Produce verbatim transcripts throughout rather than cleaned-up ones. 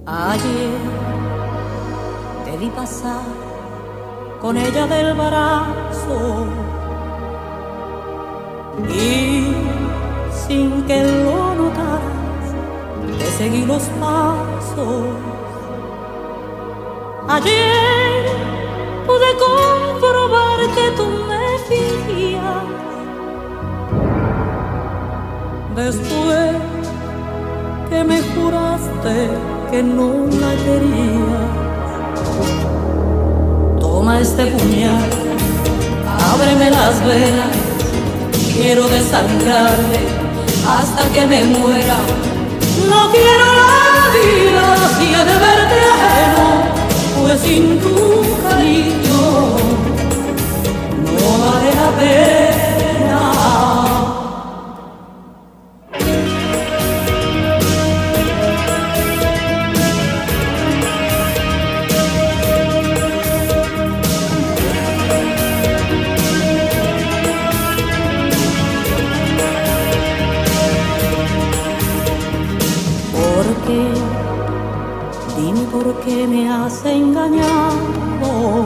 Ayer te vi pasar con ella del brazo y sin que lo notaras te seguí los pasos. Ayer pude comprobar que tú me fingías. Después que me juraste que no la querías, toma este puñal, ábreme las venas, quiero desangrarme hasta que me muera. No quiero la vida si he de verte ajeno, pues sin tu cariño no vale la pena. Dime por qué me has engañado.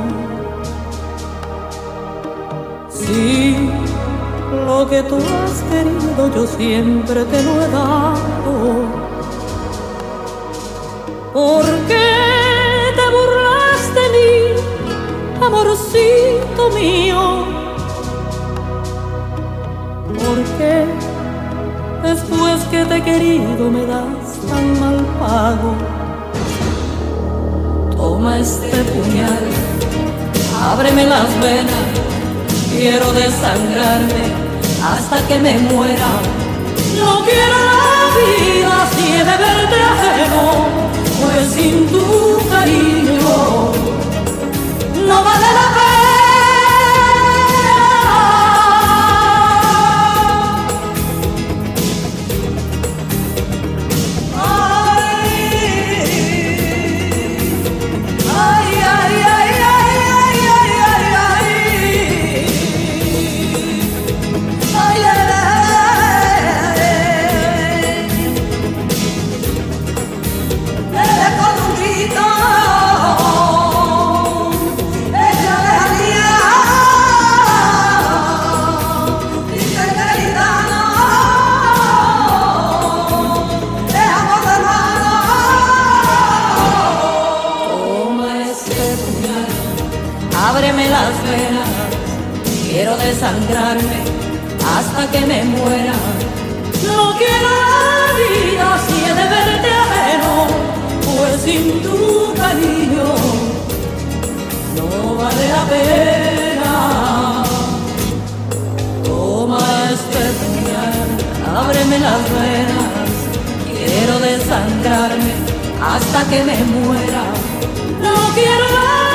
Si lo que tú has querido yo siempre te lo he dado. ¿Por qué te burlas de mí, amorcito mío? ¿Por qué después que te he querido me das tan mal pago? Toma este puñal, ábreme las venas, quiero desangrarme hasta que me muera. No quiero la vida si he de verte ajeno, pues sin tu cariño no vale la pena. Ábreme las venas, quiero desangrarme hasta que me muera. No quiero la vida si he de verte ajeno, pues sin tu cariño no vale la pena. Toma este puñal, ábreme las venas, quiero desangrarme hasta que me muera. No quiero la